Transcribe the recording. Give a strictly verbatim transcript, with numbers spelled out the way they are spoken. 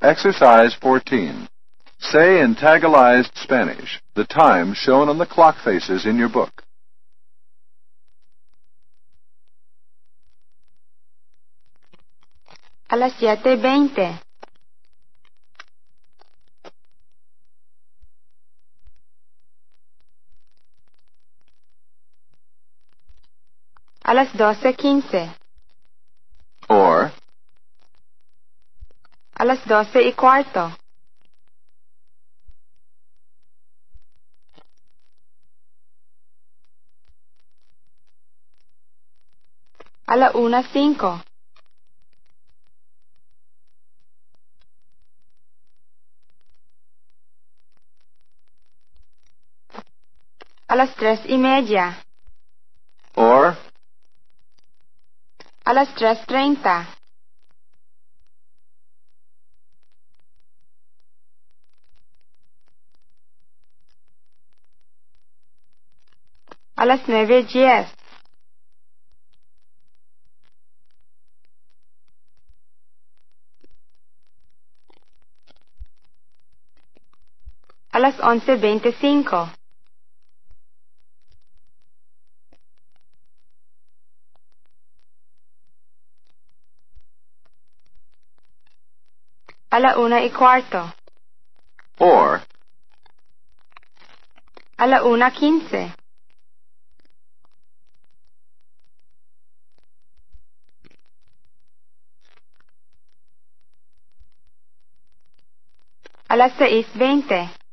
Exercise fourteen. Say in Tagalogized Spanish the time shown on the clock faces in your book. A las siete veinte. A las doce quince. Or, A las doce y cuarto. A la una cinco. A las tres y media. or, A las tres treinta. A las nueve diez. A las once veinticinco. A la una y cuarto. or, A la una quince. A las seis veinte.